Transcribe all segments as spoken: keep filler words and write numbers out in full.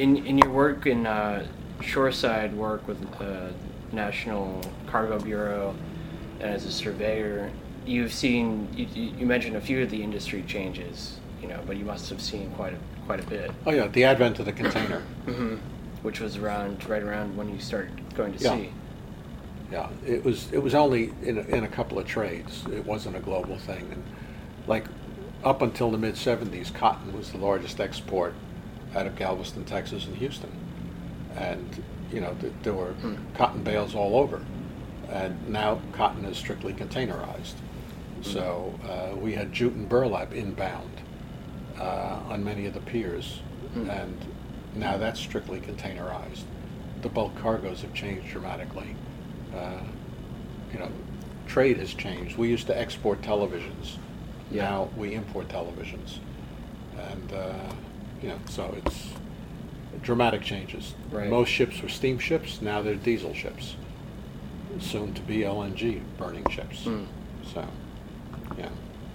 in in your work in uh, shoreside work with the National Cargo Bureau and as a surveyor, you've seen you, you mentioned a few of the industry changes, you know, but you must have seen quite a quite a bit. Oh yeah, the advent of the container. Mm-hmm. Which was around right around when you started going to Yeah. sea. Yeah, it was it was only in a, in a couple of trades. It wasn't a global thing, and like up until the mid seventies, cotton was the largest export out of Galveston, Texas, and Houston, and you know th- there were Hmm. cotton bales all over, and now cotton is strictly containerized. So uh, we had jute and burlap inbound uh, on many of the piers, Hmm. and now that's strictly containerized. The bulk cargoes have changed dramatically. Uh, you know, trade has changed. We used to export televisions. Yeah. Now we import televisions, and uh, you know, so it's dramatic changes. Right. Most ships were steam ships. Now they're diesel ships. Soon to be L N G burning ships. Hmm. So, yeah.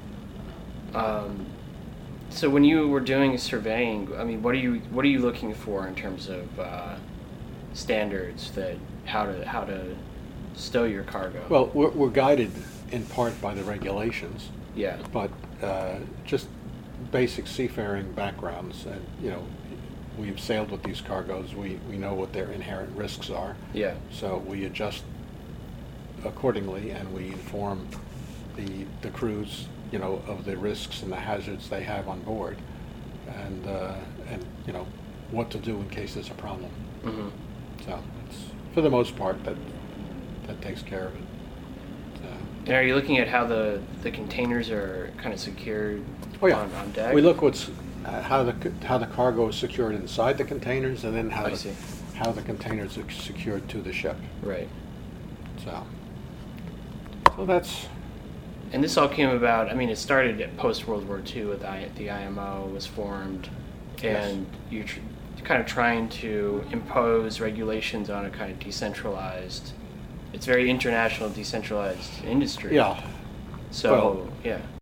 Um, so when you were doing surveying, I mean, what are you what are you looking for in terms of uh, standards that how to how to stow your cargo? Well, we're, we're guided in part by the regulations, yeah, but uh, just basic seafaring backgrounds, and you know, we've sailed with these cargoes. We we know what their inherent risks are. yeah, So we adjust accordingly, and we inform the the crews, you know, of the risks and the hazards they have on board, and uh, and you know what to do in case there's a problem. mm-hmm. So it's for the most part that that takes care of it. So, And are you looking at how the the containers are kind of secured oh yeah, on, on deck? we look what's uh, how the c- how the cargo is secured inside the containers, and then how I the, see. how the containers are secured to the ship. Right. So so that's. And this all came about, I mean, it started at post-World War Two with I, the I M O was formed, and you're tr- kind of trying to impose regulations on a kind of decentralized, it's very international, decentralized industry. Yeah. So, Well, yeah.